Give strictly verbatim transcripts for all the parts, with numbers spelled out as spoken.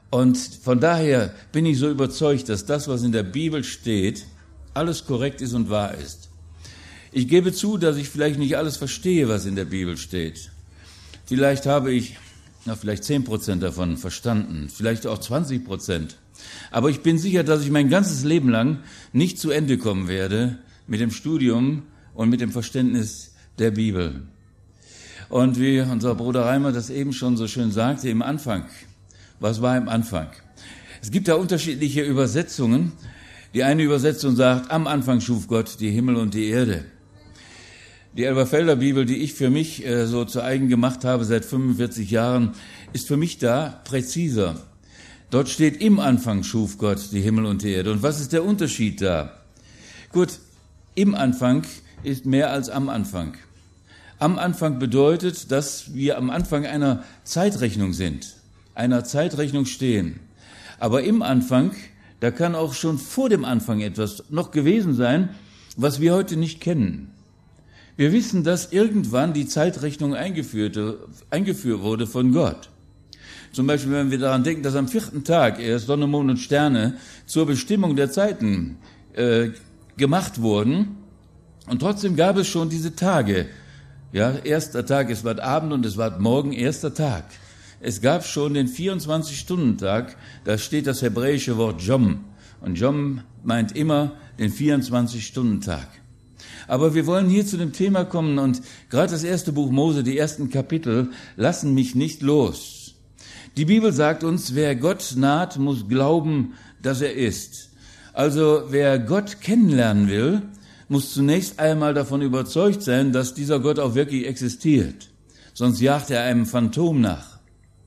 Und von daher bin ich so überzeugt, dass das, was in der Bibel steht, alles korrekt ist und wahr ist. Ich gebe zu, dass ich vielleicht nicht alles verstehe, was in der Bibel steht. Vielleicht habe ich, na, vielleicht zehn Prozent davon verstanden, vielleicht auch zwanzig Prozent. Aber ich bin sicher, dass ich mein ganzes Leben lang nicht zu Ende kommen werde mit dem Studium und mit dem Verständnis der Bibel. Und wie unser Bruder Reimer das eben schon so schön sagte, im Anfang. Was war im Anfang? Es gibt da unterschiedliche Übersetzungen. Die eine Übersetzung sagt, am Anfang schuf Gott die Himmel und die Erde. Die Elberfelder Bibel, die ich für mich äh, so zu eigen gemacht habe seit fünfundvierzig Jahren, ist für mich da präziser. Dort steht, im Anfang schuf Gott die Himmel und die Erde. Und was ist der Unterschied da? Gut, im Anfang ist mehr als am Anfang. Am Anfang bedeutet, dass wir am Anfang einer Zeitrechnung sind, einer Zeitrechnung stehen. Aber im Anfang, da kann auch schon vor dem Anfang etwas noch gewesen sein, was wir heute nicht kennen. Wir wissen, dass irgendwann die Zeitrechnung eingeführt, eingeführt wurde von Gott. Zum Beispiel, wenn wir daran denken, dass am vierten Tag erst Sonne, Mond und Sterne zur Bestimmung der Zeiten äh, gemacht wurden. Und trotzdem gab es schon diese Tage. Ja, erster Tag, es war Abend und es war Morgen, erster Tag. Es gab schon den vierundzwanzig-Stunden-Tag, da steht das hebräische Wort Jom. Und Jom meint immer den vierundzwanzig-Stunden-Tag. Aber wir wollen hier zu dem Thema kommen und gerade das erste Buch Mose, die ersten Kapitel, lassen mich nicht los. Die Bibel sagt uns, wer Gott naht, muss glauben, dass er ist. Also wer Gott kennenlernen will, muss zunächst einmal davon überzeugt sein, dass dieser Gott auch wirklich existiert. Sonst jagt er einem Phantom nach.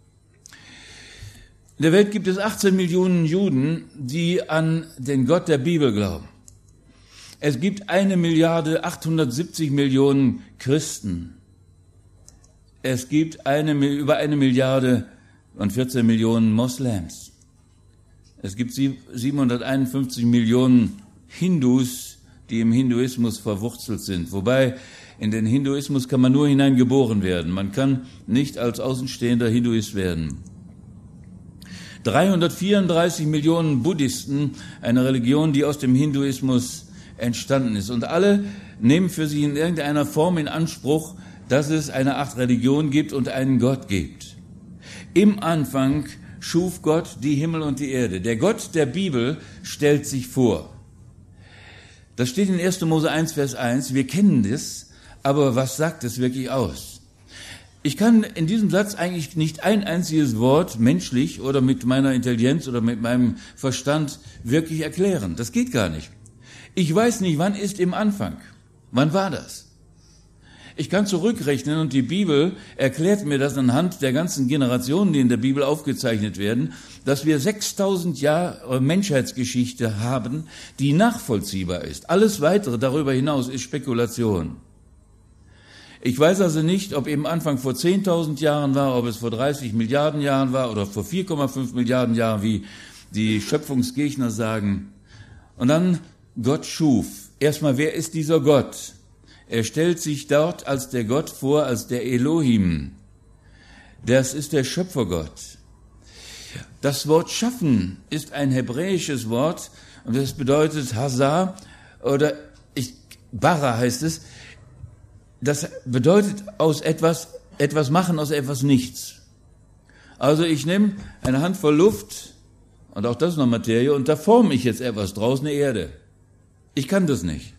In der Welt gibt es achtzehn Millionen Juden, die an den Gott der Bibel glauben. Es gibt eine Milliarde achthundertsiebzig Millionen Christen. Es gibt eine, über eine Milliarde und vierzehn Millionen Moslems. Es gibt siebenhunderteinundfünfzig Millionen Hindus, die im Hinduismus verwurzelt sind. Wobei in den Hinduismus kann man nur hineingeboren werden. Man kann nicht als Außenstehender Hinduist werden. dreihundertvierunddreißig Millionen Buddhisten, eine Religion, die aus dem Hinduismus entstanden ist. Und alle nehmen für sich in irgendeiner Form in Anspruch, dass es eine Art Religion gibt und einen Gott gibt. Im Anfang schuf Gott die Himmel und die Erde. Der Gott der Bibel stellt sich vor. Das steht in erster Mose eins, Vers eins. Wir kennen das, aber was sagt es wirklich aus? Ich kann in diesem Satz eigentlich nicht ein einziges Wort menschlich oder mit meiner Intelligenz oder mit meinem Verstand wirklich erklären. Das geht gar nicht. Ich weiß nicht, wann ist im Anfang? Wann war das? Ich kann zurückrechnen und die Bibel erklärt mir das anhand der ganzen Generationen, die in der Bibel aufgezeichnet werden, dass wir sechstausend Jahre Menschheitsgeschichte haben, die nachvollziehbar ist. Alles Weitere darüber hinaus ist Spekulation. Ich weiß also nicht, ob im Anfang vor zehntausend Jahren war, ob es vor dreißig Milliarden Jahren war oder vor vier Komma fünf Milliarden Jahren, wie die Schöpfungsgegner sagen. Und dann Gott schuf. Erstmal, wer ist dieser Gott? Er stellt sich dort als der Gott vor, als der Elohim. Das ist der Schöpfergott. Das Wort schaffen ist ein hebräisches Wort und das bedeutet Hazar oder ich, Bara heißt es. Das bedeutet aus etwas, etwas machen aus etwas nichts. Also ich nehme eine Handvoll Luft und auch das ist noch Materie und da forme ich jetzt etwas draus, eine Erde. Ich kann das nicht.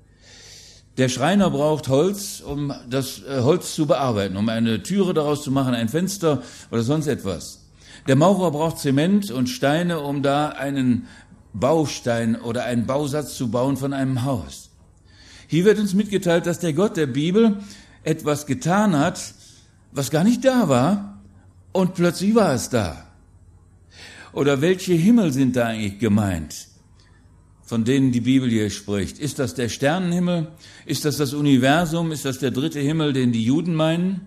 Der Schreiner braucht Holz, um das Holz zu bearbeiten, um eine Türe daraus zu machen, ein Fenster oder sonst etwas. Der Maurer braucht Zement und Steine, um da einen Baustein oder einen Bausatz zu bauen von einem Haus. Hier wird uns mitgeteilt, dass der Gott der Bibel etwas getan hat, was gar nicht da war, und plötzlich war es da. Oder welche Himmel sind da eigentlich gemeint, von denen die Bibel hier spricht? Ist das der Sternenhimmel? Ist das das Universum? Ist das der dritte Himmel, den die Juden meinen?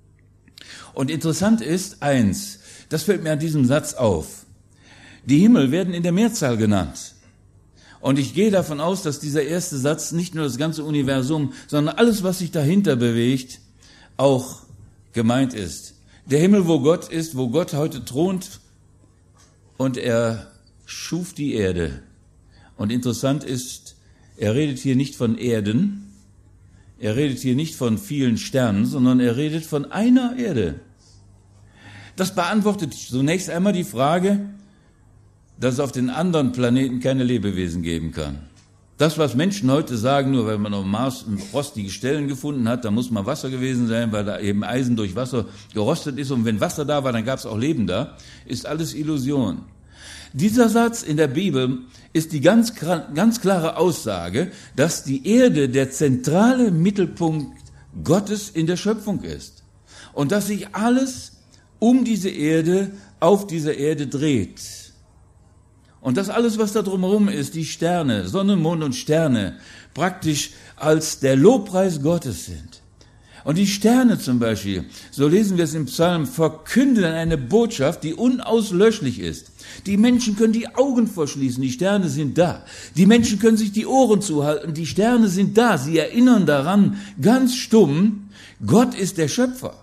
Und interessant ist eins, das fällt mir an diesem Satz auf. Die Himmel werden in der Mehrzahl genannt. Und ich gehe davon aus, dass dieser erste Satz nicht nur das ganze Universum, sondern alles, was sich dahinter bewegt, auch gemeint ist. Der Himmel, wo Gott ist, wo Gott heute thront, und er schuf die Erde. Und interessant ist, er redet hier nicht von Erden, er redet hier nicht von vielen Sternen, sondern er redet von einer Erde. Das beantwortet zunächst einmal die Frage, dass es auf den anderen Planeten keine Lebewesen geben kann. Das, was Menschen heute sagen, nur weil man auf dem Mars frostige Stellen gefunden hat, da muss mal Wasser gewesen sein, weil da eben Eisen durch Wasser gerostet ist. Und wenn Wasser da war, dann gab es auch Leben da, ist alles Illusion. Dieser Satz in der Bibel ist die ganz, ganz klare Aussage, dass die Erde der zentrale Mittelpunkt Gottes in der Schöpfung ist. Und dass sich alles um diese Erde, auf dieser Erde dreht. Und das alles, was da drumherum ist, die Sterne, Sonne, Mond und Sterne, praktisch als der Lobpreis Gottes sind. Und die Sterne zum Beispiel, so lesen wir es im Psalm, verkünden eine Botschaft, die unauslöschlich ist. Die Menschen können die Augen verschließen, die Sterne sind da. Die Menschen können sich die Ohren zuhalten, die Sterne sind da. Sie erinnern daran, ganz stumm, Gott ist der Schöpfer.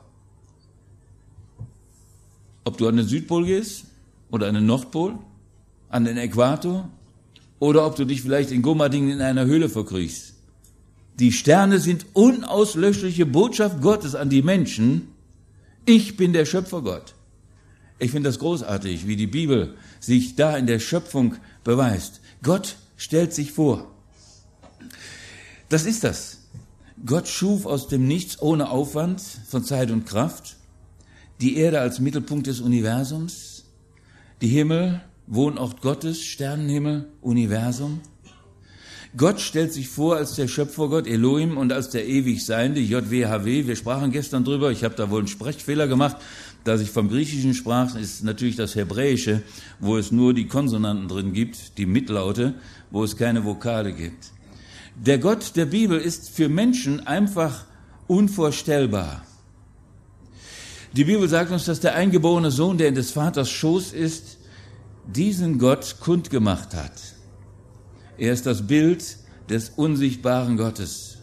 Ob du an den Südpol gehst oder an den Nordpol, an den Äquator oder ob du dich vielleicht in Gomading in einer Höhle verkriechst. Die Sterne sind unauslöschliche Botschaft Gottes an die Menschen. Ich bin der Schöpfergott. Ich finde das großartig, wie die Bibel sich da in der Schöpfung beweist. Gott stellt sich vor. Das ist das. Gott schuf aus dem Nichts ohne Aufwand von Zeit und Kraft die Erde als Mittelpunkt des Universums, die Himmel, Wohnort Gottes, Sternenhimmel, Universum. Gott stellt sich vor als der Schöpfergott Elohim und als der ewig Seiende, J W H W. Wir sprachen gestern drüber, ich habe da wohl einen Sprechfehler gemacht, dass ich vom Griechischen sprach, ist natürlich das Hebräische, wo es nur die Konsonanten drin gibt, die Mitlaute, wo es keine Vokale gibt. Der Gott der Bibel ist für Menschen einfach unvorstellbar. Die Bibel sagt uns, dass der eingeborene Sohn, der in des Vaters Schoß ist, diesen Gott kundgemacht hat. Er ist das Bild des unsichtbaren Gottes.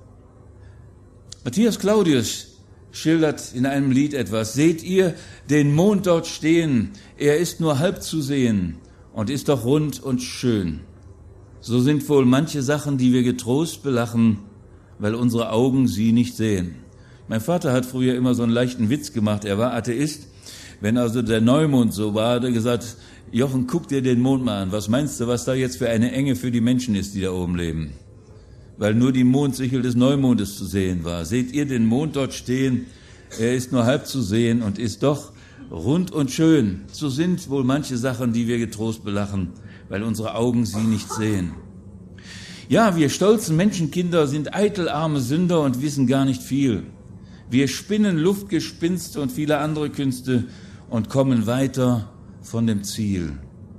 Matthias Claudius schildert in einem Lied etwas. Seht ihr den Mond dort stehen? Er ist nur halb zu sehen und ist doch rund und schön. So sind wohl manche Sachen, die wir getrost belachen, weil unsere Augen sie nicht sehen. Mein Vater hat früher immer so einen leichten Witz gemacht. Er war Atheist. Wenn also der Neumond so war, hat er gesagt, Jochen, guck dir den Mond mal an. Was meinst du, was da jetzt für eine Enge für die Menschen ist, die da oben leben? Weil nur die Mondsichel des Neumondes zu sehen war. Seht ihr den Mond dort stehen? Er ist nur halb zu sehen und ist doch rund und schön. So sind wohl manche Sachen, die wir getrost belachen, weil unsere Augen sie nicht sehen. Ja, wir stolzen Menschenkinder sind eitelarme Sünder und wissen gar nicht viel. Wir spinnen Luftgespinste und viele andere Künste und kommen weiter von dem Ziel.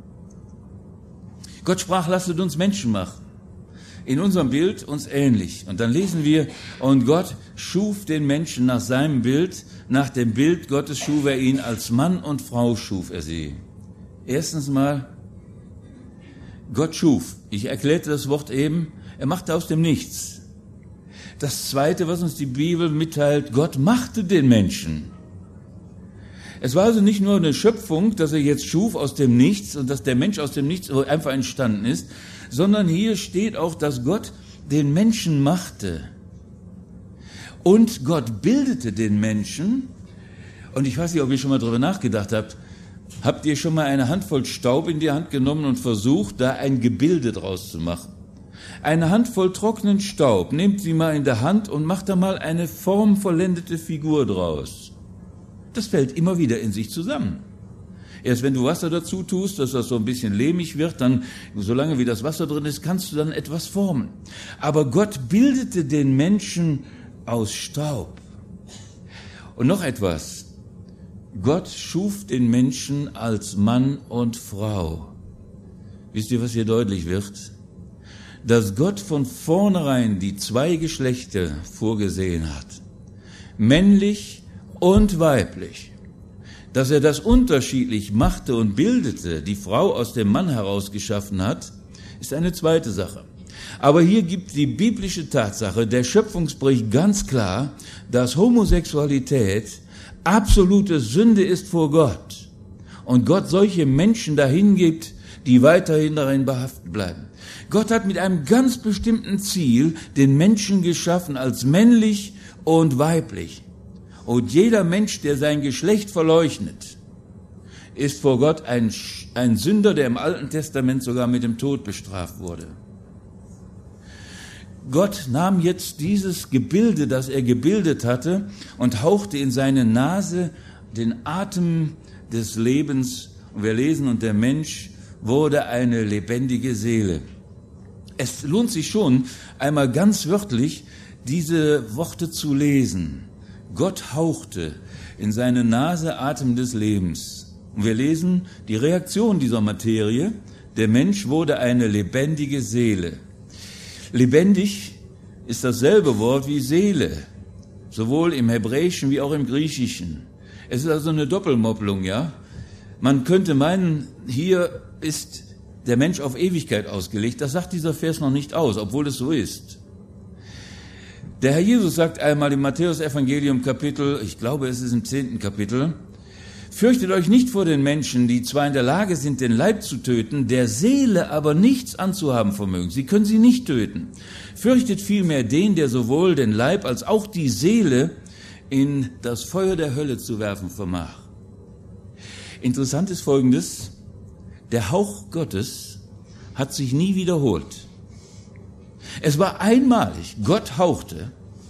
Gott sprach, lasset uns Menschen machen, in unserem Bild uns ähnlich. Und dann lesen wir, und Gott schuf den Menschen nach seinem Bild, nach dem Bild Gottes schuf er ihn, als Mann und Frau schuf er sie. Erstens mal, Gott schuf. Ich erklärte das Wort eben, er machte aus dem Nichts. Das Zweite, was uns die Bibel mitteilt, Gott machte den Menschen. Es war also nicht nur eine Schöpfung, dass er jetzt schuf aus dem Nichts und dass der Mensch aus dem Nichts einfach entstanden ist, sondern hier steht auch, dass Gott den Menschen machte. Und Gott bildete den Menschen. Und ich weiß nicht, ob ihr schon mal darüber nachgedacht habt. Habt ihr schon mal eine Handvoll Staub in die Hand genommen und versucht, da ein Gebilde draus zu machen? Eine Handvoll trockenen Staub, nehmt sie mal in der Hand und macht da mal eine formvollendete Figur draus. Das fällt immer wieder in sich zusammen. Erst wenn du Wasser dazu tust, dass das so ein bisschen lehmig wird, dann, solange wie das Wasser drin ist, kannst du dann etwas formen. Aber Gott bildete den Menschen aus Staub. Und noch etwas. Gott schuf den Menschen als Mann und Frau. Wisst ihr, was hier deutlich wird? Dass Gott von vornherein die zwei Geschlechter vorgesehen hat. Männlich und weiblich. Dass er das unterschiedlich machte und bildete, die Frau aus dem Mann heraus geschaffen hat, ist eine zweite Sache. Aber hier gibt die biblische Tatsache, der Schöpfungsbericht ganz klar, dass Homosexualität absolute Sünde ist vor Gott. und Gott solche Menschen dahin gibt, die weiterhin darin behaftet bleiben. Gott hat mit einem ganz bestimmten Ziel den Menschen geschaffen als männlich und weiblich. Und jeder Mensch, der sein Geschlecht verleugnet, ist vor Gott ein, ein Sünder, der im Alten Testament sogar mit dem Tod bestraft wurde. Gott nahm jetzt dieses Gebilde, das er gebildet hatte, und hauchte in seine Nase den Atem des Lebens. Und wir lesen, und der Mensch wurde eine lebendige Seele. Es lohnt sich schon, einmal ganz wörtlich diese Worte zu lesen. Gott hauchte in seine Nase Atem des Lebens. Und wir lesen die Reaktion dieser Materie. Der Mensch wurde eine lebendige Seele. Lebendig ist dasselbe Wort wie Seele, sowohl im Hebräischen wie auch im Griechischen. Es ist also eine Doppelmoppelung, ja. Man könnte meinen, hier ist der Mensch auf Ewigkeit ausgelegt. Das sagt dieser Vers noch nicht aus, obwohl es so ist. Der Herr Jesus sagt einmal im Matthäus-Evangelium Kapitel, ich glaube, es ist im zehnten Kapitel, fürchtet euch nicht vor den Menschen, die zwar in der Lage sind, den Leib zu töten, der Seele aber nichts anzuhaben vermögen. Sie können sie nicht töten. Fürchtet vielmehr den, der sowohl den Leib als auch die Seele in das Feuer der Hölle zu werfen vermag. Interessant ist Folgendes: Der Hauch Gottes hat sich nie wiederholt. Es war einmalig. Gott hauchte.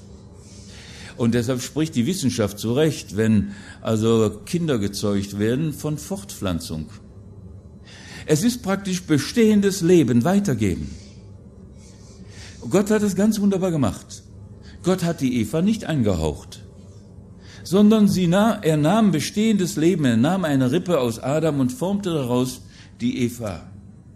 Und deshalb spricht die Wissenschaft zu Recht, wenn also Kinder gezeugt werden, von Fortpflanzung. Es ist praktisch bestehendes Leben weitergeben. Gott hat es ganz wunderbar gemacht. Gott hat die Eva nicht eingehaucht, sondern sie nahm, er nahm bestehendes Leben, er nahm eine Rippe aus Adam und formte daraus die Eva.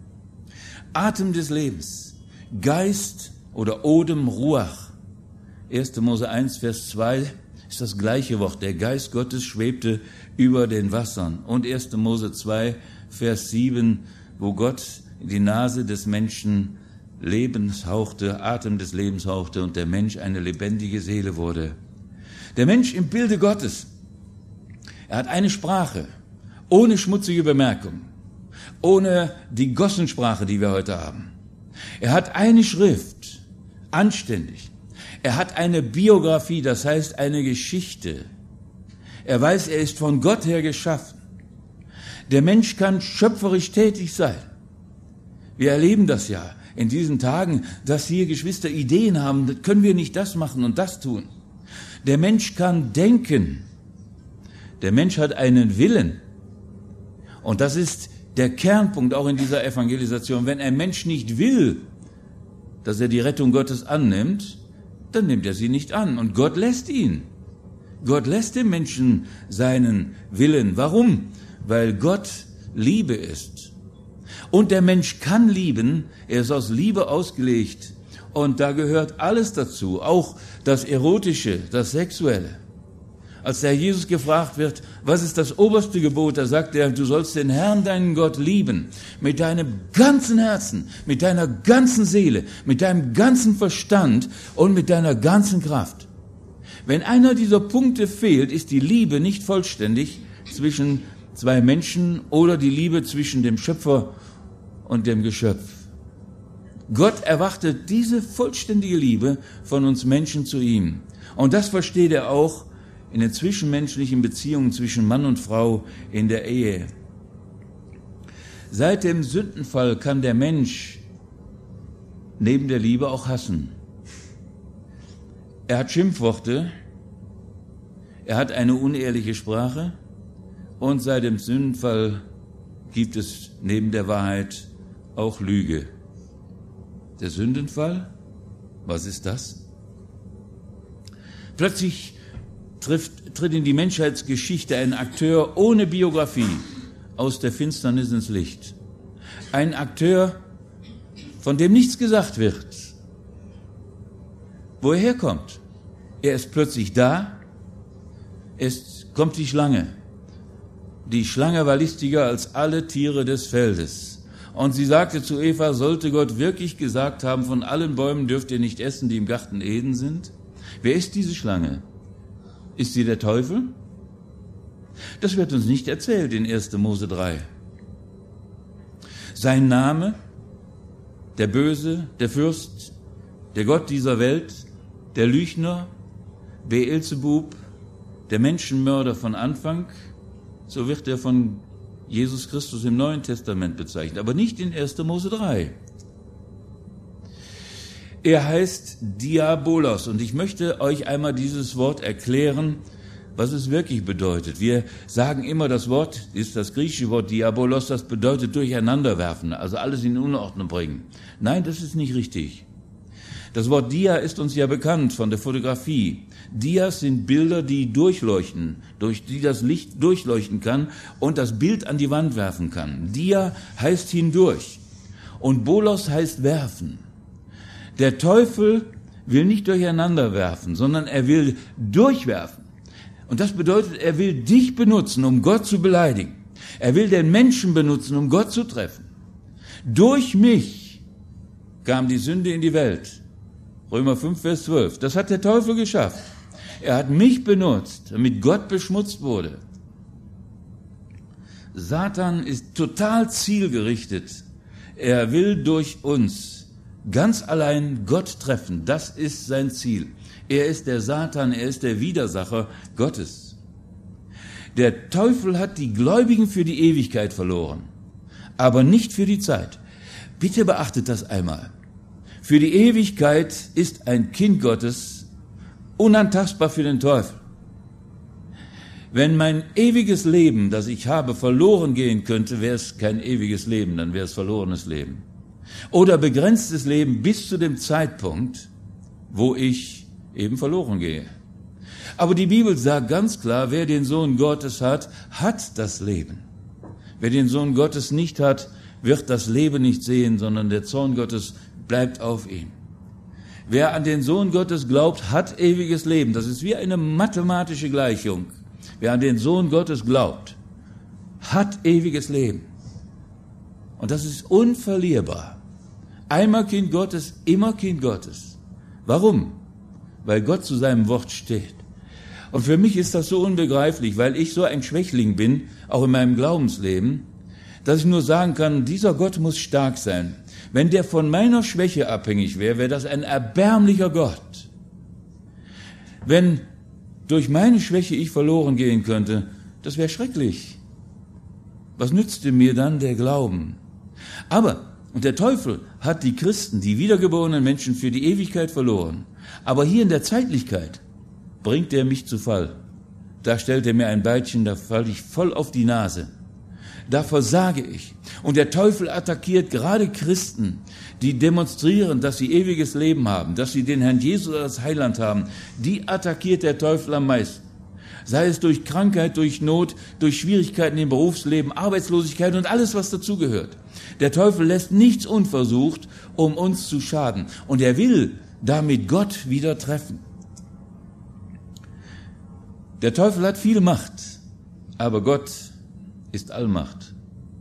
Atem des Lebens, Geist oder Odem Ruach. erster Mose eins, Vers zwei ist das gleiche Wort. Der Geist Gottes schwebte über den Wassern. Und erster Mose zwei, Vers sieben, wo Gott in die Nase des Menschen Lebens hauchte, Atem des Lebens hauchte und der Mensch eine lebendige Seele wurde. Der Mensch im Bilde Gottes. Er hat eine Sprache, ohne schmutzige Bemerkung, ohne die Gossensprache, die wir heute haben. Er hat eine Schrift, anständig. Er hat eine Biografie, das heißt eine Geschichte. Er weiß, er ist von Gott her geschaffen. Der Mensch kann schöpferisch tätig sein. Wir erleben das ja in diesen Tagen, dass hier Geschwister Ideen haben, können wir nicht das machen und das tun. Der Mensch kann denken. Der Mensch hat einen Willen. Und das ist der Kernpunkt auch in dieser Evangelisation. Wenn ein Mensch nicht will, dass er die Rettung Gottes annimmt, dann nimmt er sie nicht an. Und Gott lässt ihn. Gott lässt dem Menschen seinen Willen. Warum? Weil Gott Liebe ist. Und der Mensch kann lieben, er ist aus Liebe ausgelegt. Und da gehört alles dazu, auch das Erotische, das Sexuelle. Als der Jesus gefragt wird, was ist das oberste Gebot, da sagt er, du sollst den Herrn, deinen Gott, lieben, mit deinem ganzen Herzen, mit deiner ganzen Seele, mit deinem ganzen Verstand und mit deiner ganzen Kraft. Wenn einer dieser Punkte fehlt, ist die Liebe nicht vollständig zwischen zwei Menschen oder die Liebe zwischen dem Schöpfer und dem Geschöpf. Gott erwartet diese vollständige Liebe von uns Menschen zu ihm. Und das versteht er auch in den zwischenmenschlichen Beziehungen zwischen Mann und Frau in der Ehe. Seit dem Sündenfall kann der Mensch neben der Liebe auch hassen. Er hat Schimpfworte, er hat eine unehrliche Sprache und seit dem Sündenfall gibt es neben der Wahrheit auch Lüge. Der Sündenfall, was ist das? Plötzlich trifft, tritt in die Menschheitsgeschichte ein Akteur ohne Biografie aus der Finsternis ins Licht. Ein Akteur, von dem nichts gesagt wird. Wo er herkommt. Er ist plötzlich da, es kommt die Schlange. Die Schlange war listiger als alle Tiere des Feldes. Und sie sagte zu Eva, sollte Gott wirklich gesagt haben, von allen Bäumen dürft ihr nicht essen, die im Garten Eden sind? Wer ist diese Schlange? Ist sie der Teufel? Das wird uns nicht erzählt in erster Mose drei. Sein Name, der Böse, der Fürst, der Gott dieser Welt, der Lügner, Beelzebub, der Menschenmörder von Anfang, so wird er von Jesus Christus im Neuen Testament bezeichnet, aber nicht in erster Mose drei. Er heißt Diabolos und ich möchte euch einmal dieses Wort erklären, was es wirklich bedeutet. Wir sagen immer, das Wort ist das griechische Wort Diabolos, das bedeutet durcheinanderwerfen, also alles in Unordnung bringen. Nein, das ist nicht richtig. Das Wort Dia ist uns ja bekannt von der Fotografie. Dias sind Bilder, die durchleuchten, durch die das Licht durchleuchten kann und das Bild an die Wand werfen kann. Dia heißt hindurch und Bolos heißt werfen. Der Teufel will nicht durcheinander werfen, sondern er will durchwerfen. Und das bedeutet, er will dich benutzen, um Gott zu beleidigen. Er will den Menschen benutzen, um Gott zu treffen. Durch mich kam die Sünde in die Welt. Römer fünf, Vers zwölf. Das hat der Teufel geschafft. Er hat mich benutzt, damit Gott beschmutzt wurde. Satan ist total zielgerichtet. Er will durch uns ganz allein Gott treffen. Das ist sein Ziel. Er ist der Satan, er ist der Widersacher Gottes. Der Teufel hat die Gläubigen für die Ewigkeit verloren, aber nicht für die Zeit. Bitte beachtet das einmal. Für die Ewigkeit ist ein Kind Gottes unantastbar für den Teufel. Wenn mein ewiges Leben, das ich habe, verloren gehen könnte, wäre es kein ewiges Leben, dann wäre es verlorenes Leben. Oder begrenztes Leben bis zu dem Zeitpunkt, wo ich eben verloren gehe. Aber die Bibel sagt ganz klar, wer den Sohn Gottes hat, hat das Leben. Wer den Sohn Gottes nicht hat, wird das Leben nicht sehen, sondern der Zorn Gottes bleibt auf ihm. Wer an den Sohn Gottes glaubt, hat ewiges Leben. Das ist wie eine mathematische Gleichung. Wer an den Sohn Gottes glaubt, hat ewiges Leben. Und das ist unverlierbar. Einmal Kind Gottes, immer Kind Gottes. Warum? Weil Gott zu seinem Wort steht. Und für mich ist das so unbegreiflich, weil ich so ein Schwächling bin, auch in meinem Glaubensleben, dass ich nur sagen kann, dieser Gott muss stark sein. Wenn der von meiner Schwäche abhängig wäre, wäre das ein erbärmlicher Gott. Wenn durch meine Schwäche ich verloren gehen könnte, das wäre schrecklich. Was nützte mir dann der Glauben? Aber, und der Teufel hat die Christen, die wiedergeborenen Menschen für die Ewigkeit verloren. Aber hier in der Zeitlichkeit bringt er mich zu Fall. Da stellt er mir ein Beitchen, da falle ich voll auf die Nase. Da versage ich. Und der Teufel attackiert gerade Christen, die demonstrieren, dass sie ewiges Leben haben, dass sie den Herrn Jesus als Heiland haben. Die attackiert der Teufel am meisten. Sei es durch Krankheit, durch Not, durch Schwierigkeiten im Berufsleben, Arbeitslosigkeit und alles, was dazugehört. Der Teufel lässt nichts unversucht, um uns zu schaden. Und er will damit Gott wieder treffen. Der Teufel hat viel Macht, aber Gott ist Allmacht.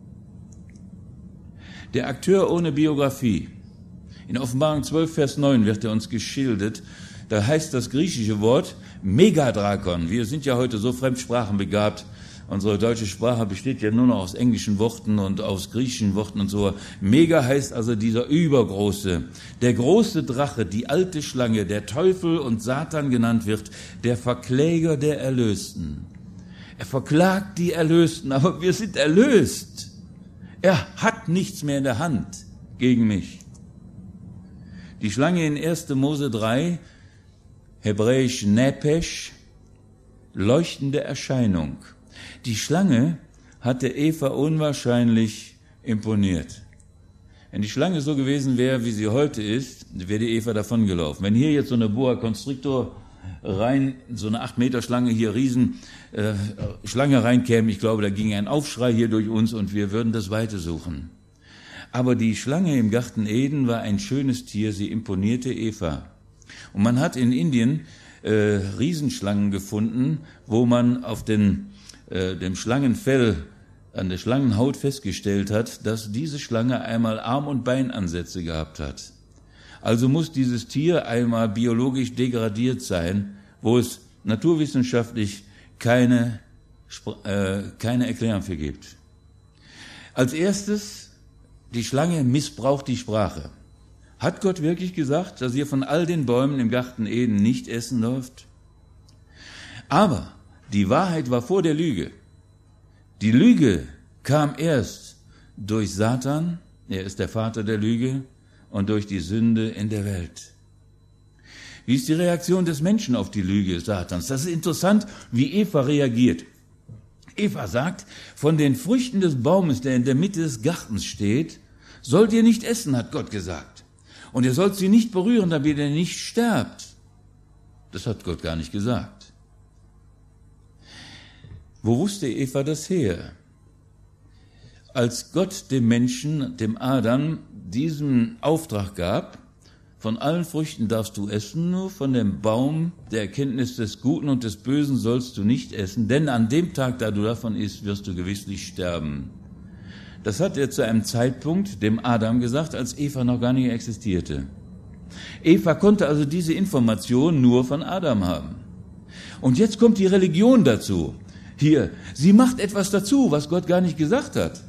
Der Akteur ohne Biografie. In Offenbarung zwölf, Vers neun wird er uns geschildert. Da heißt das griechische Wort Megadrakon. Wir sind ja heute so fremdsprachenbegabt. Unsere deutsche Sprache besteht ja nur noch aus englischen Worten und aus griechischen Worten und so. Mega heißt also dieser Übergroße, der große Drache, die alte Schlange, der Teufel und Satan genannt wird, der Verkläger der Erlösten. Er verklagt die Erlösten, aber wir sind erlöst. Er hat nichts mehr in der Hand gegen mich. Die Schlange in erster Mose drei, hebräisch Nepesh, leuchtende Erscheinung. Die Schlange hatte Eva unwahrscheinlich imponiert. Wenn die Schlange so gewesen wäre, wie sie heute ist, wäre die Eva davongelaufen. Wenn hier jetzt so eine Boa Constrictor rein, so eine acht Meter Schlange hier, riesen äh, Schlange reinkäme, ich glaube, da ging ein Aufschrei hier durch uns und wir würden das Weite suchen. Aber die Schlange im Garten Eden war ein schönes Tier, sie imponierte Eva. Und man hat in Indien äh, Riesenschlangen gefunden, wo man auf den, äh, dem Schlangenfell, an der Schlangenhaut festgestellt hat, dass diese Schlange einmal Arm- und Beinansätze gehabt hat. Also muss dieses Tier einmal biologisch degradiert sein, wo es naturwissenschaftlich keine äh, keine Erklärung für gibt. Als erstes, die Schlange missbraucht die Sprache. Hat Gott wirklich gesagt, dass ihr von all den Bäumen im Garten Eden nicht essen dürft? Aber die Wahrheit war vor der Lüge. Die Lüge kam erst durch Satan, er ist der Vater der Lüge, und durch die Sünde in der Welt. Wie ist die Reaktion des Menschen auf die Lüge Satans? Das ist interessant, wie Eva reagiert. Eva sagt, von den Früchten des Baumes, der in der Mitte des Gartens steht, sollt ihr nicht essen, hat Gott gesagt. Und ihr sollt sie nicht berühren, damit ihr nicht sterbt. Das hat Gott gar nicht gesagt. Wo wusste Eva das her? Als Gott dem Menschen, dem Adam, diesen Auftrag gab, von allen Früchten darfst du essen, nur von dem Baum der Erkenntnis des Guten und des Bösen sollst du nicht essen, denn an dem Tag, da du davon isst, wirst du gewisslich sterben. Das hat er zu einem Zeitpunkt dem Adam gesagt, als Eva noch gar nicht existierte. Eva konnte also diese Information nur von Adam haben. Und jetzt kommt die Religion dazu. Hier, sie macht etwas dazu, was Gott gar nicht gesagt hat.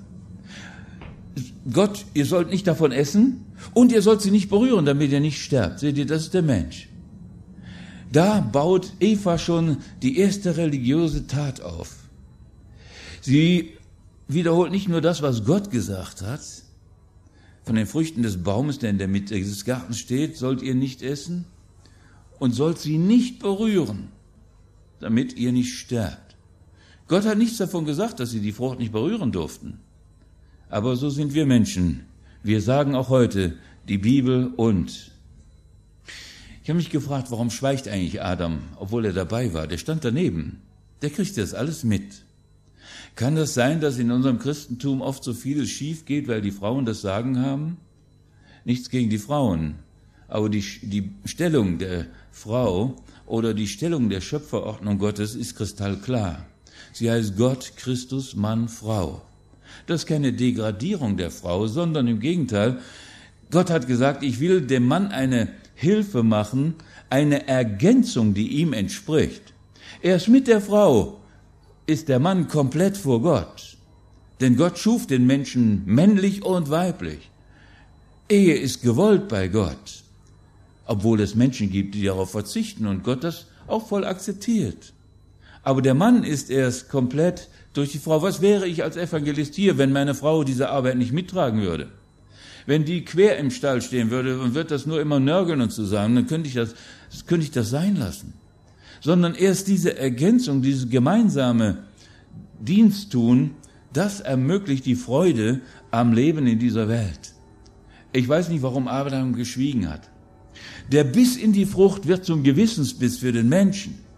Gott, ihr sollt nicht davon essen und ihr sollt sie nicht berühren, damit ihr nicht sterbt. Seht ihr, das ist der Mensch. Da baut Eva schon die erste religiöse Tat auf. Sie wiederholt nicht nur das, was Gott gesagt hat, von den Früchten des Baumes, der in der Mitte des Gartens steht, sollt ihr nicht essen und sollt sie nicht berühren, damit ihr nicht sterbt. Gott hat nichts davon gesagt, dass sie die Frucht nicht berühren durften. Aber so sind wir Menschen. Wir sagen auch heute die Bibel und. Ich habe mich gefragt, warum schweigt eigentlich Adam, obwohl er dabei war? Der stand daneben. Der kriegt das alles mit. Kann das sein, dass in unserem Christentum oft so vieles schief geht, weil die Frauen das Sagen haben? Nichts gegen die Frauen, aber die, die Stellung der Frau oder die Stellung der Schöpferordnung Gottes ist kristallklar. Sie heißt Gott, Christus, Mann, Frau. Das ist keine Degradierung der Frau, sondern im Gegenteil, Gott hat gesagt, ich will dem Mann eine Hilfe machen, eine Ergänzung, die ihm entspricht. Erst mit der Frau ist der Mann komplett vor Gott. Denn Gott schuf den Menschen männlich und weiblich. Ehe ist gewollt bei Gott, obwohl es Menschen gibt, die darauf verzichten und Gott das auch voll akzeptiert. Aber der Mann ist erst komplett durch die Frau. Was wäre ich als Evangelist hier, wenn meine Frau diese Arbeit nicht mittragen würde? Wenn die quer im Stall stehen würde und wird das nur immer nörgeln und zu sagen, dann könnte ich das, könnte ich das sein lassen. Sondern erst diese Ergänzung, dieses gemeinsame Diensttun, das ermöglicht die Freude am Leben in dieser Welt. Ich weiß nicht, warum Abraham geschwiegen hat. Der Biss in die Frucht wird zum Gewissensbiss für den Menschen.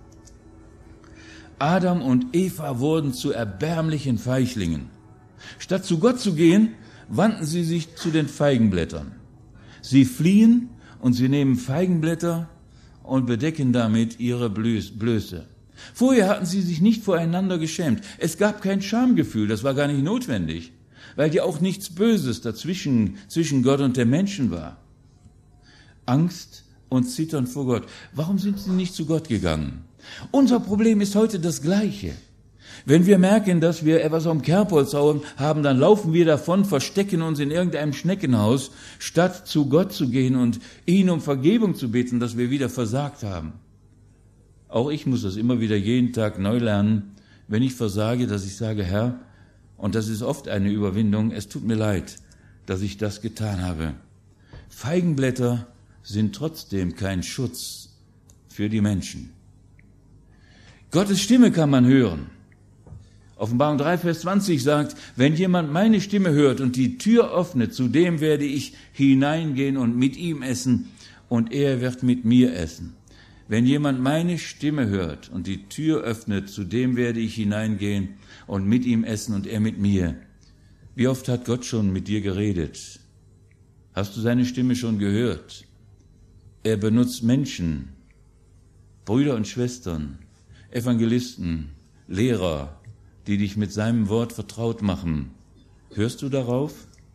Adam und Eva wurden zu erbärmlichen Feichlingen. Statt zu Gott zu gehen, wandten sie sich zu den Feigenblättern. Sie fliehen und sie nehmen Feigenblätter und bedecken damit ihre Blöße. Vorher hatten sie sich nicht voreinander geschämt. Es gab kein Schamgefühl, das war gar nicht notwendig, weil ja auch nichts Böses dazwischen zwischen Gott und dem Menschen war. Angst und Zittern vor Gott. Warum sind sie nicht zu Gott gegangen? Unser Problem ist heute das Gleiche. Wenn wir merken, dass wir etwas am Kerbholz haben, dann laufen wir davon, verstecken uns in irgendeinem Schneckenhaus, statt zu Gott zu gehen und ihn um Vergebung zu bitten, dass wir wieder versagt haben. Auch ich muss das immer wieder jeden Tag neu lernen, wenn ich versage, dass ich sage, Herr, und das ist oft eine Überwindung, es tut mir leid, dass ich das getan habe. Feigenblätter sind trotzdem kein Schutz für die Menschen. Gottes Stimme kann man hören. Offenbarung drei, Vers zwanzig sagt, wenn jemand meine Stimme hört und die Tür öffnet, zu dem werde ich hineingehen und mit ihm essen und er wird mit mir essen. Wenn jemand meine Stimme hört und die Tür öffnet, zu dem werde ich hineingehen und mit ihm essen und er mit mir. Wie oft hat Gott schon mit dir geredet? Hast du seine Stimme schon gehört? Er benutzt Menschen, Brüder und Schwestern, Evangelisten, Lehrer, die dich mit seinem Wort vertraut machen. Hörst du darauf?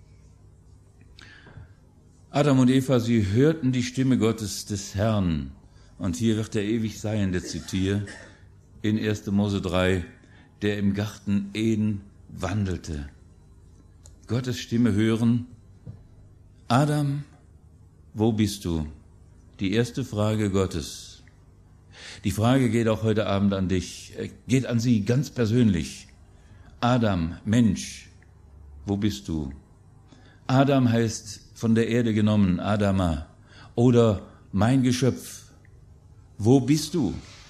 Adam und Eva, sie hörten die Stimme Gottes des Herrn. Und hier wird der ewig Seiende zitiert in erster Mose drei. der im Garten Eden wandelte. Gottes Stimme hören: Adam, wo bist du? Die erste Frage Gottes. Die Frage geht auch heute Abend an dich, geht an Sie ganz persönlich. Adam, Mensch, wo bist du? Adam heißt von der Erde genommen, Adama, oder mein Geschöpf. Wo bist du?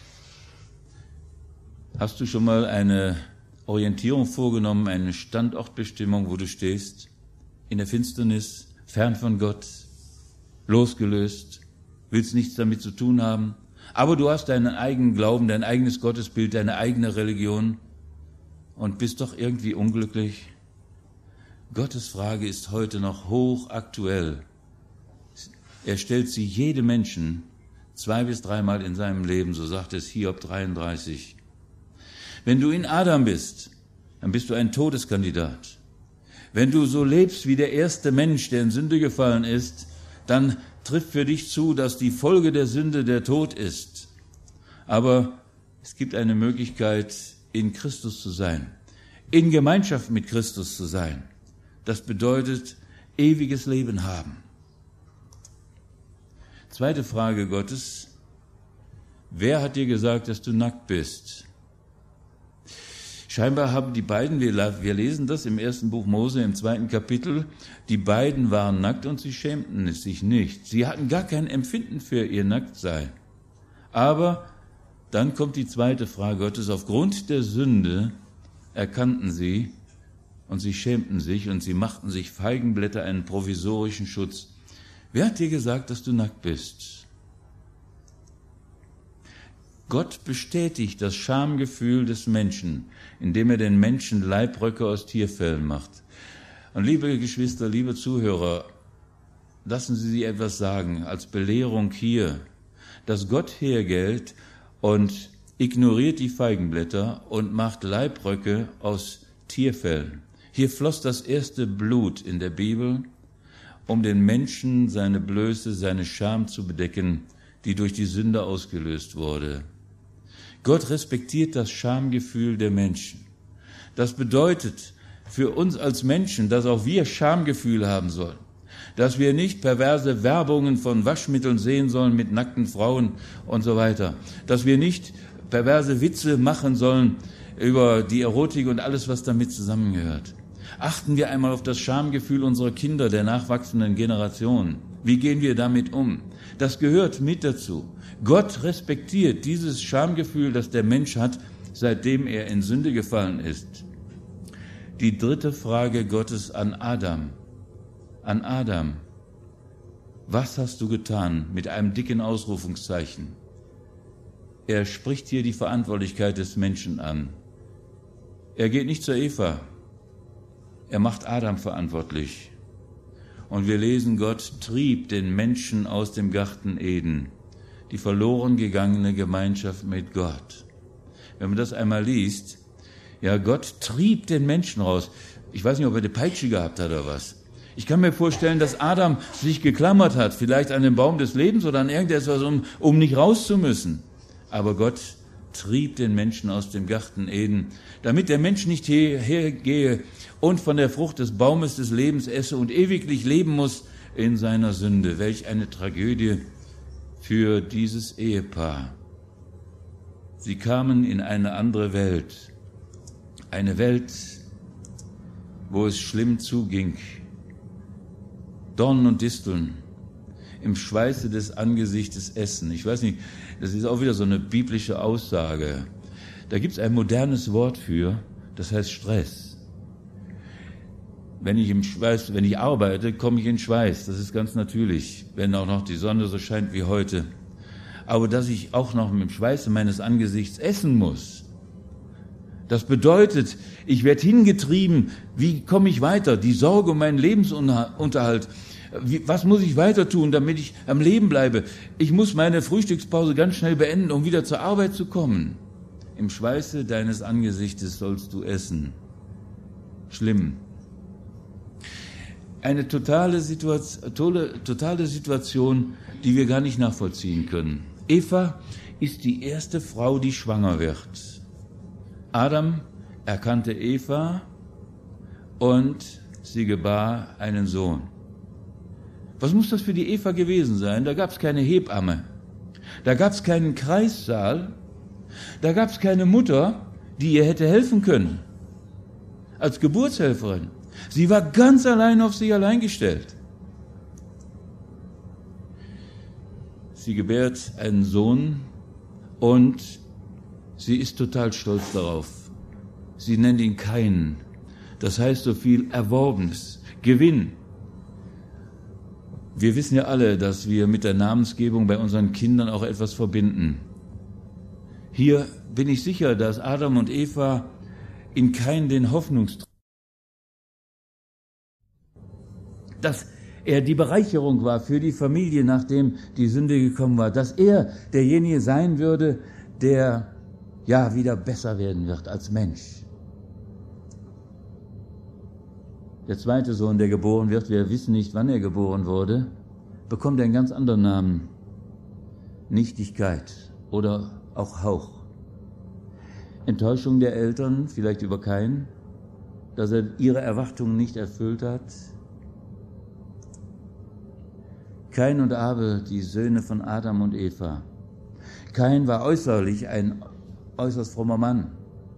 Hast du schon mal eine Orientierung vorgenommen, eine Standortbestimmung, wo du stehst? In der Finsternis, fern von Gott, losgelöst, willst nichts damit zu tun haben, aber du hast deinen eigenen Glauben, dein eigenes Gottesbild, deine eigene Religion und bist doch irgendwie unglücklich. Gottes Frage ist heute noch hochaktuell. Er stellt sie jedem Menschen zwei bis dreimal in seinem Leben, so sagt es Hiob dreiunddreißig. Wenn du in Adam bist, dann bist du ein Todeskandidat. Wenn du so lebst wie der erste Mensch, der in Sünde gefallen ist, dann trifft für dich zu, dass die Folge der Sünde der Tod ist. Aber es gibt eine Möglichkeit, in Christus zu sein, in Gemeinschaft mit Christus zu sein. Das bedeutet ewiges Leben haben. Zweite Frage Gottes: Wer hat dir gesagt, dass du nackt bist? Scheinbar haben die beiden, wir, wir lesen das im ersten Buch Mose, im zweiten Kapitel, die beiden waren nackt und sie schämten es sich nicht. Sie hatten gar kein Empfinden für ihr Nacktsein. Aber dann kommt die zweite Frage Gottes: Aufgrund der Sünde erkannten sie und sie schämten sich und sie machten sich Feigenblätter einen provisorischen Schutz. Wer hat dir gesagt, dass du nackt bist? Gott bestätigt das Schamgefühl des Menschen, indem er den Menschen Leibröcke aus Tierfellen macht. Und liebe Geschwister, liebe Zuhörer, lassen Sie sich etwas sagen als Belehrung hier, dass Gott hergeht und ignoriert die Feigenblätter und macht Leibröcke aus Tierfellen. Hier floss das erste Blut in der Bibel, um den Menschen seine Blöße, seine Scham zu bedecken, die durch die Sünde ausgelöst wurde. Gott respektiert das Schamgefühl der Menschen. Das bedeutet für uns als Menschen, dass auch wir Schamgefühl haben sollen, dass wir nicht perverse Werbungen von Waschmitteln sehen sollen mit nackten Frauen und so weiter, dass wir nicht perverse Witze machen sollen über die Erotik und alles, was damit zusammengehört. Achten wir einmal auf das Schamgefühl unserer Kinder, der nachwachsenden Generation. Wie gehen wir damit um? Das gehört mit dazu. Gott respektiert dieses Schamgefühl, das der Mensch hat, seitdem er in Sünde gefallen ist. Die dritte Frage Gottes an Adam. An Adam. Was hast du getan? Mit einem dicken Ausrufungszeichen. Er spricht hier die Verantwortlichkeit des Menschen an. Er geht nicht zur Eva. Er macht Adam verantwortlich. Und wir lesen, Gott trieb den Menschen aus dem Garten Eden, die verloren gegangene Gemeinschaft mit Gott. Wenn man das einmal liest, ja, Gott trieb den Menschen raus. Ich weiß nicht, ob er eine Peitsche gehabt hat oder was. Ich kann mir vorstellen, dass Adam sich geklammert hat, vielleicht an den Baum des Lebens oder an irgendetwas, um, um nicht raus zu müssen. Aber Gott trieb den Menschen aus dem Garten Eden, damit der Mensch nicht hergehe und von der Frucht des Baumes des Lebens esse und ewiglich leben muss in seiner Sünde. Welch eine Tragödie für dieses Ehepaar. Sie kamen in eine andere Welt, eine Welt, wo es schlimm zuging. Dornen und Disteln, im Schweiße des Angesichtes essen. Ich weiß nicht, das ist auch wieder so eine biblische Aussage. Da gibt es ein modernes Wort für, das heißt Stress. Wenn ich im Schweiß, wenn ich arbeite, komme ich in Schweiß. Das ist ganz natürlich, wenn auch noch die Sonne so scheint wie heute. Aber dass ich auch noch mit dem Schweiße meines Angesichts essen muss, das bedeutet, ich werde hingetrieben. Wie komme ich weiter? Die Sorge um meinen Lebensunterhalt. Wie, was muss ich weiter tun, damit ich am Leben bleibe? Ich muss meine Frühstückspause ganz schnell beenden, um wieder zur Arbeit zu kommen. Im Schweiße deines Angesichtes sollst du essen. Schlimm. Eine totale Situation, totale Situation, die wir gar nicht nachvollziehen können. Eva ist die erste Frau, die schwanger wird. Adam erkannte Eva und sie gebar einen Sohn. Was muss das für die Eva gewesen sein? Da gab es keine Hebamme, da gab es keinen Kreissaal, da gab es keine Mutter, die ihr hätte helfen können, als Geburtshelferin. Sie war ganz allein auf sich allein gestellt. Sie gebärt einen Sohn und sie ist total stolz darauf. Sie nennt ihn Kain. Das heißt so viel Erworbenes, Gewinn. Wir wissen ja alle, dass wir mit der Namensgebung bei unseren Kindern auch etwas verbinden. Hier bin ich sicher, dass Adam und Eva in Kain den Hoffnungsträger, dass er die Bereicherung war für die Familie, nachdem die Sünde gekommen war, dass er derjenige sein würde, der ja wieder besser werden wird als Mensch. Der zweite Sohn, der geboren wird, wir wissen nicht, wann er geboren wurde, bekommt einen ganz anderen Namen. Nichtigkeit oder auch Hauch. Enttäuschung der Eltern, vielleicht über Kain, dass er ihre Erwartungen nicht erfüllt hat. Kain und Abel, die Söhne von Adam und Eva. Kain war äußerlich ein äußerst frommer Mann.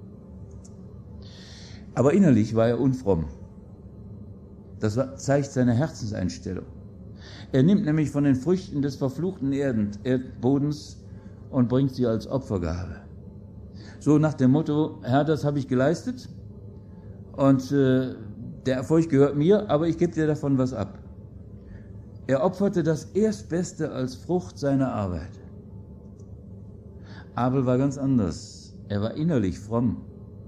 Aber innerlich war er unfromm. Das zeigt seine Herzenseinstellung. Er nimmt nämlich von den Früchten des verfluchten Erdbodens und bringt sie als Opfergabe. So nach dem Motto, Herr, das habe ich geleistet und äh, der Erfolg gehört mir, aber ich gebe dir davon was ab. Er opferte das Erstbeste als Frucht seiner Arbeit. Abel war ganz anders. Er war innerlich fromm.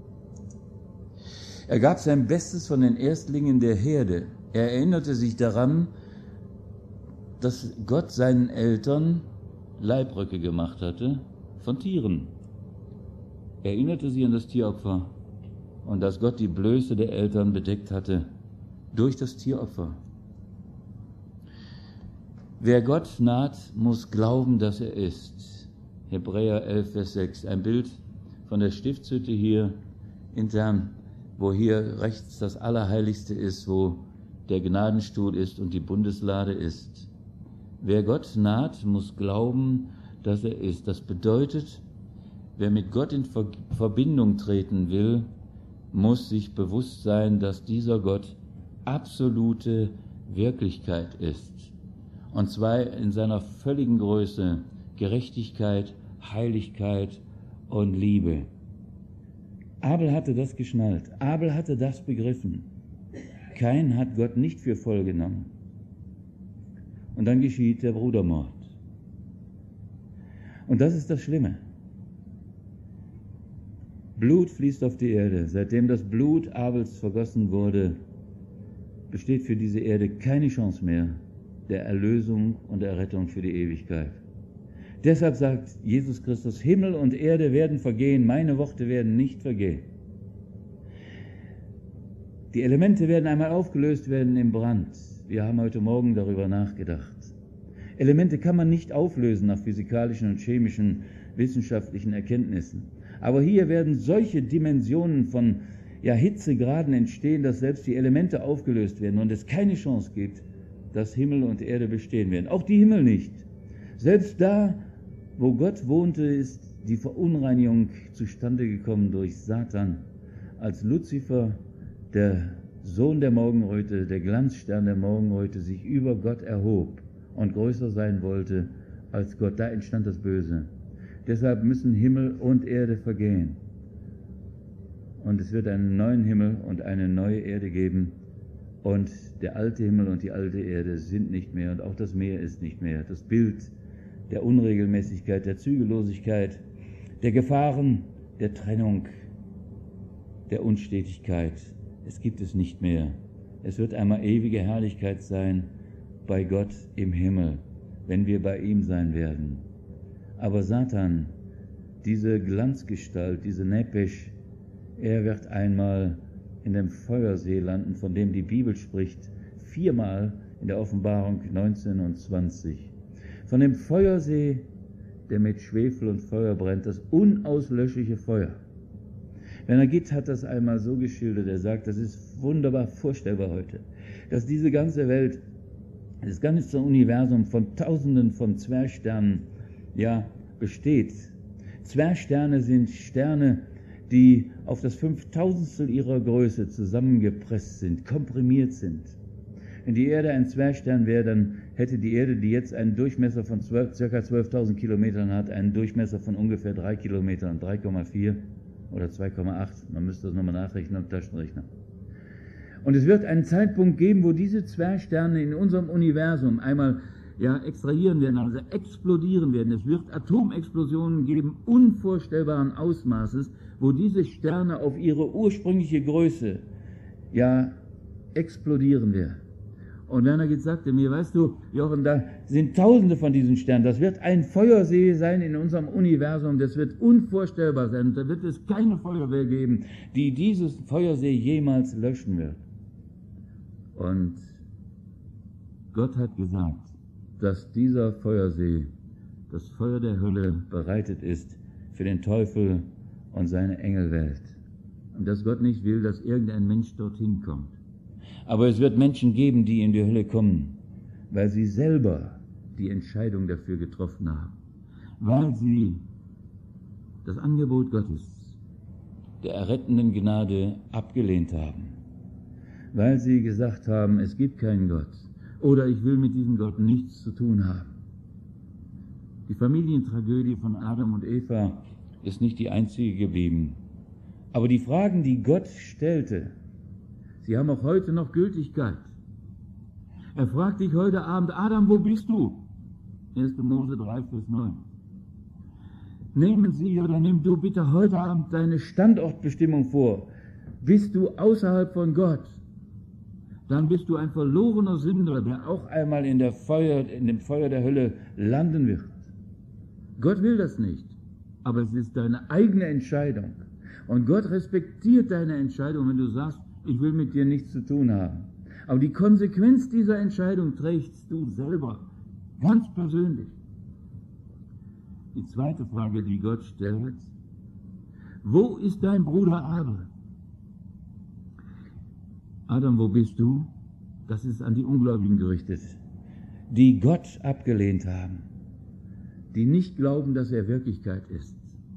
Er gab sein Bestes von den Erstlingen der Herde. Er erinnerte sich daran, dass Gott seinen Eltern Leibröcke gemacht hatte von Tieren. Er erinnerte sie an das Tieropfer und dass Gott die Blöße der Eltern bedeckt hatte durch das Tieropfer. Wer Gott naht, muss glauben, dass er ist. Hebräer elf, Vers sechs, ein Bild von der Stiftshütte hier intern, wo hier rechts das Allerheiligste ist, wo der Gnadenstuhl ist und die Bundeslade ist. Wer Gott naht, muss glauben, dass er ist. Das bedeutet, wer mit Gott in Verbindung treten will, muss sich bewusst sein, dass dieser Gott absolute Wirklichkeit ist. Und zwar in seiner völligen Größe, Gerechtigkeit, Heiligkeit und Liebe. Abel hatte das geschnallt. Abel hatte das begriffen. Kain hat Gott nicht für voll genommen. Und dann geschieht der Brudermord. Und das ist das Schlimme. Blut fließt auf die Erde. Seitdem das Blut Abels vergossen wurde, besteht für diese Erde keine Chance mehr der Erlösung und der Errettung für die Ewigkeit. Deshalb sagt Jesus Christus, Himmel und Erde werden vergehen, meine Worte werden nicht vergehen. Die Elemente werden einmal aufgelöst werden im Brand. Wir haben heute Morgen darüber nachgedacht. Elemente kann man nicht auflösen nach physikalischen und chemischen wissenschaftlichen Erkenntnissen. Aber hier werden solche Dimensionen von ja, Hitzegraden entstehen, dass selbst die Elemente aufgelöst werden und es keine Chance gibt, dass Himmel und Erde bestehen werden. Auch die Himmel nicht. Selbst da, wo Gott wohnte, ist die Verunreinigung zustande gekommen durch Satan, als Luzifer, der Sohn der Morgenröte, der Glanzstern der Morgenröte, sich über Gott erhob und größer sein wollte als Gott. Da entstand das Böse. Deshalb müssen Himmel und Erde vergehen. Und es wird einen neuen Himmel und eine neue Erde geben. Und der alte Himmel und die alte Erde sind nicht mehr und auch das Meer ist nicht mehr. Das Bild der Unregelmäßigkeit, der Zügellosigkeit, der Gefahren, der Trennung, der Unstetigkeit. Es gibt es nicht mehr. Es wird einmal ewige Herrlichkeit sein bei Gott im Himmel, wenn wir bei ihm sein werden. Aber Satan, diese Glanzgestalt, diese Nepesh, er wird einmal in dem Feuersee landen, von dem die Bibel spricht, viermal in der Offenbarung neunzehn und zwanzig. Von dem Feuersee, der mit Schwefel und Feuer brennt, das unauslöschliche Feuer. Werner Gitt hat das einmal so geschildert, er sagt, das ist wunderbar vorstellbar heute, dass diese ganze Welt, das ganze Universum von Tausenden von Zwergsternen, ja, besteht. Zwergsterne sind Sterne, die auf das Fünftausendstel ihrer Größe zusammengepresst sind, komprimiert sind. Wenn die Erde ein Zwergstern wäre, dann hätte die Erde, die jetzt einen Durchmesser von zwölf, ca. zwölftausend Kilometern hat, einen Durchmesser von ungefähr drei Kilometern, drei Komma vier oder zwei Komma acht. Man müsste das nochmal nachrechnen am Taschenrechner. Und es wird einen Zeitpunkt geben, wo diese Zwergsterne in unserem Universum einmal ja, extrahieren werden, also explodieren werden. Es wird Atomexplosionen geben, unvorstellbaren Ausmaßes, wo diese Sterne auf ihre ursprüngliche Größe ja explodieren werden. Und Werner Gitt sagte mir, weißt du, Jochen, da sind Tausende von diesen Sternen. Das wird ein Feuersee sein in unserem Universum. Das wird unvorstellbar sein. Und da wird es keine Feuerwehr geben, die dieses Feuersee jemals löschen wird. Und Gott hat gesagt, dass dieser Feuersee, das Feuer der Hölle, bereitet ist für den Teufel und seine Engelwelt. Und dass Gott nicht will, dass irgendein Mensch dorthin kommt. Aber es wird Menschen geben, die in die Hölle kommen, weil sie selber die Entscheidung dafür getroffen haben. Weil sie das Angebot Gottes, der errettenden Gnade, abgelehnt haben. Weil sie gesagt haben, es gibt keinen Gott. Oder ich will mit diesem Gott nichts zu tun haben. Die Familientragödie von Adam und Eva ist nicht die einzige geblieben. Aber die Fragen, die Gott stellte, sie haben auch heute noch Gültigkeit. Er fragt dich heute Abend, Adam, wo bist du? erster Mose drei, Vers neun. Nehmen Sie oder nimm du bitte heute Abend deine Standortbestimmung vor. Bist du außerhalb von Gott? Dann bist du ein verlorener Sünder, der auch einmal in, der Feuer, in dem Feuer der Hölle landen wird. Gott will das nicht, aber es ist deine eigene Entscheidung. Und Gott respektiert deine Entscheidung, wenn du sagst, ich will mit dir nichts zu tun haben. Aber die Konsequenz dieser Entscheidung trägst du selber, ganz persönlich. Die zweite Frage, die Gott stellt, wo ist dein Bruder Abel? Adam, wo bist du? Das ist an die Ungläubigen gerichtet, die Gott abgelehnt haben, die nicht glauben, dass er Wirklichkeit ist.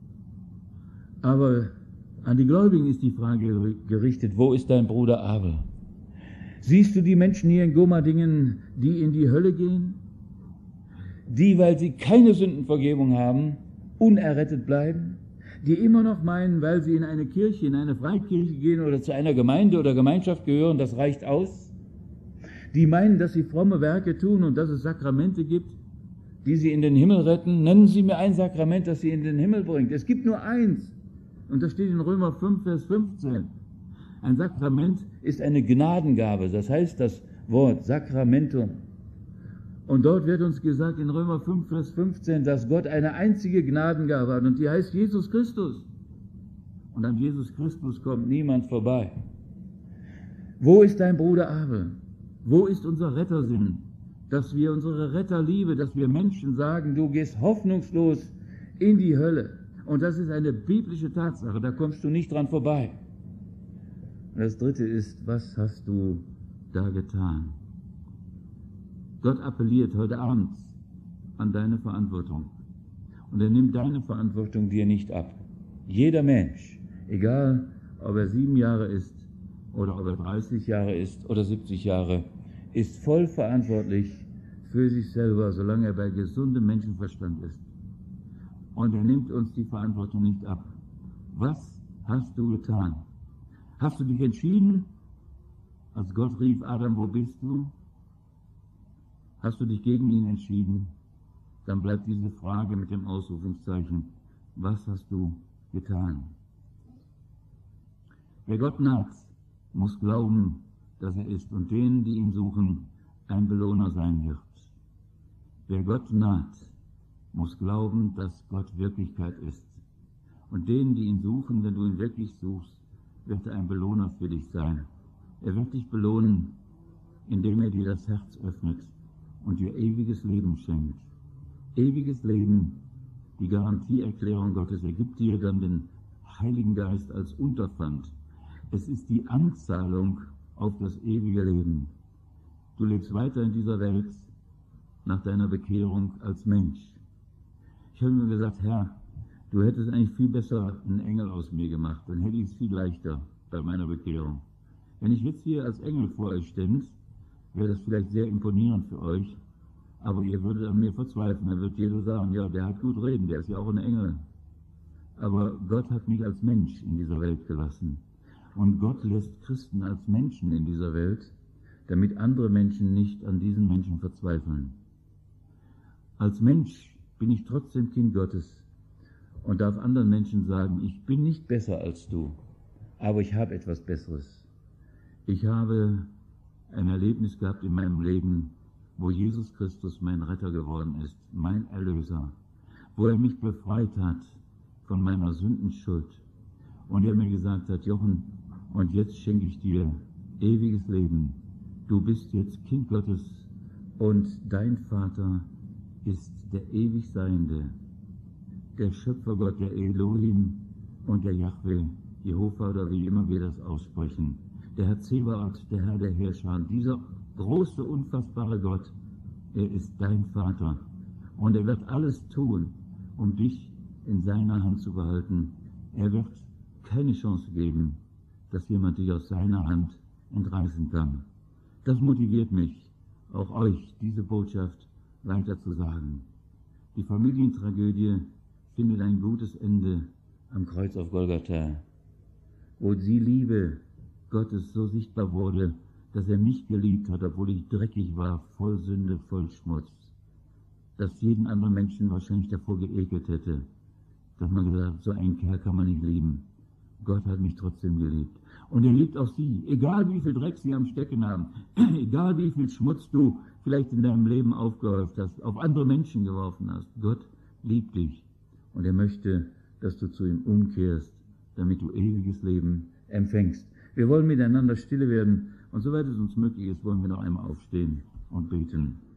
Aber an die Gläubigen ist die Frage gerichtet, wo ist dein Bruder Abel? Siehst du die Menschen hier in Gomadingen, die in die Hölle gehen? Die, weil sie keine Sündenvergebung haben, unerrettet bleiben? Die immer noch meinen, weil sie in eine Kirche, in eine Freikirche gehen oder zu einer Gemeinde oder Gemeinschaft gehören, das reicht aus? Die meinen, dass sie fromme Werke tun und dass es Sakramente gibt, die sie in den Himmel retten? Nennen Sie mir ein Sakrament, das sie in den Himmel bringt. Es gibt nur eins. Und das steht in Römer fünf, Vers fünfzehn. Ein Sakrament ist eine Gnadengabe. Das heißt das Wort Sakramentum. Und dort wird uns gesagt in Römer fünf, Vers fünfzehn, dass Gott eine einzige Gnadengabe hat und die heißt Jesus Christus. Und an Jesus Christus kommt niemand vorbei. Wo ist dein Bruder Abel? Wo ist unser Rettersinn? Dass wir unsere Retterliebe, dass wir Menschen sagen, du gehst hoffnungslos in die Hölle. Und das ist eine biblische Tatsache, da kommst du nicht dran vorbei. Und das dritte ist, was hast du da getan? Gott appelliert heute Abend an deine Verantwortung. Und er nimmt deine Verantwortung dir nicht ab. Jeder Mensch, egal ob er sieben Jahre ist oder ob er dreißig Jahre ist oder siebzig Jahre, ist voll verantwortlich für sich selber, solange er bei gesundem Menschenverstand ist. Und er nimmt uns die Verantwortung nicht ab. Was hast du getan? Hast du dich entschieden, als Gott rief, Adam, wo bist du? Hast du dich gegen ihn entschieden? Dann bleibt diese Frage mit dem Ausrufungszeichen, was hast du getan? Wer Gott naht, muss glauben, dass er ist und denen, die ihn suchen, ein Belohner sein wird. Wer Gott naht, muss glauben, dass Gott Wirklichkeit ist. Und denen, die ihn suchen, wenn du ihn wirklich suchst, wird er ein Belohner für dich sein. Er wird dich belohnen, indem er dir das Herz öffnet und dir ewiges Leben schenkt. Ewiges Leben, die Garantieerklärung Gottes, er gibt dir dann den Heiligen Geist als Unterpfand. Es ist die Anzahlung auf das ewige Leben. Du lebst weiter in dieser Welt nach deiner Bekehrung als Mensch. Ich habe mir gesagt, Herr, du hättest eigentlich viel besser einen Engel aus mir gemacht, dann hätte ich es viel leichter bei meiner Bekehrung. Wenn ich jetzt hier als Engel vor euch stände, wäre das vielleicht sehr imponierend für euch, aber ihr würdet an mir verzweifeln. Dann wird jeder sagen, ja, der hat gut reden, der ist ja auch ein Engel. Aber Gott hat mich als Mensch in dieser Welt gelassen. Und Gott lässt Christen als Menschen in dieser Welt, damit andere Menschen nicht an diesen Menschen verzweifeln. Als Mensch bin ich trotzdem Kind Gottes und darf anderen Menschen sagen, ich bin nicht besser als du, aber ich habe etwas Besseres. Ich habe ein Erlebnis gehabt in meinem Leben, wo Jesus Christus mein Retter geworden ist, mein Erlöser, wo er mich befreit hat von meiner Sündenschuld und er mir gesagt hat, Jochen, und jetzt schenke ich dir ewiges Leben. Du bist jetzt Kind Gottes und dein Vater ist der ewig Seiende, der Schöpfergott, der Elohim und der Jahwe, Jehova oder wie immer wir das aussprechen, der Herr Zebaoth, der Herr der Herrscher, dieser große, unfassbare Gott, er ist dein Vater und er wird alles tun, um dich in seiner Hand zu behalten. Er wird keine Chance geben, dass jemand dich aus seiner Hand entreißen kann. Das motiviert mich, auch euch diese Botschaft weiter zu sagen. Die Familientragödie findet ein gutes Ende am Kreuz auf Golgatha, wo die Liebe Gottes so sichtbar wurde, dass er mich geliebt hat, obwohl ich dreckig war, voll Sünde, voll Schmutz, dass jeden anderen Menschen wahrscheinlich davor geekelt hätte, dass man gesagt hat, so einen Kerl kann man nicht lieben. Gott hat mich trotzdem geliebt. Und er liebt auch sie, egal wie viel Dreck sie am Stecken haben, egal wie viel Schmutz du vielleicht in deinem Leben aufgehäuft hast, auf andere Menschen geworfen hast. Gott liebt dich und er möchte, dass du zu ihm umkehrst, damit du ewiges Leben empfängst. Wir wollen miteinander stille werden und soweit es uns möglich ist, wollen wir noch einmal aufstehen und beten.